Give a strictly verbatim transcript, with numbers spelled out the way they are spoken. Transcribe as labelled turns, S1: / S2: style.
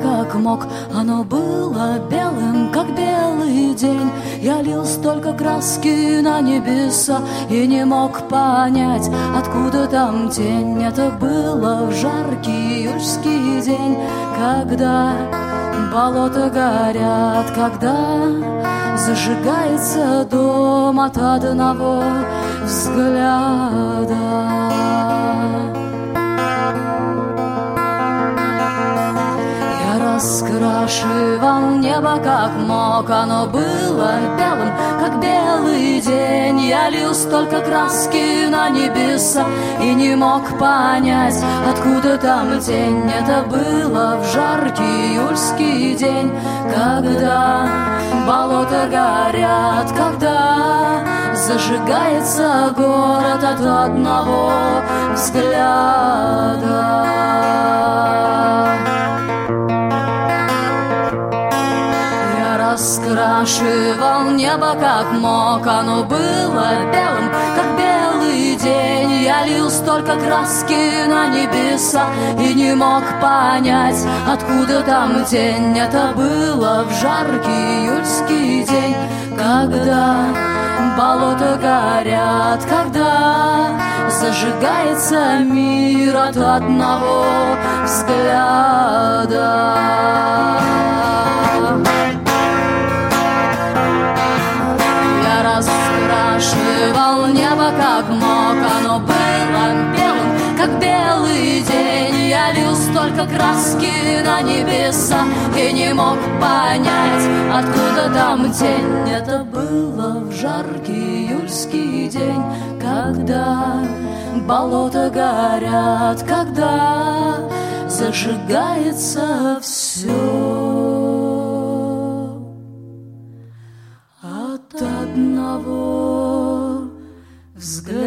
S1: как мог. Оно было белым, как белый день. Я лил столько краски на небеса и не мог понять, откуда там тень. Это было в жаркий июльский день, когда болота горят, когда зажигается дом от одного взгляда. Я раскрашивал небо как мог. Оно было белым, как белый день. Я лил столько краски на небеса и не мог понять, откуда там тень. Это было в жаркий июльский день, когда болота горят, когда зажигается город от одного взгляда. Раскрашивал небо как мог. Оно было белым, как белый день. Я лил столько краски на небеса и не мог понять, откуда там тень. Это было в жаркий июльский день, когда болота горят, когда зажигается мир от одного взгляда. Раскрашивал небо как мог. Оно было белым, как белый день. Я лил столько краски на небеса и не мог понять, откуда там тень. Это было в жаркий июльский день, когда болота горят, когда зажигается все от одного взгляда.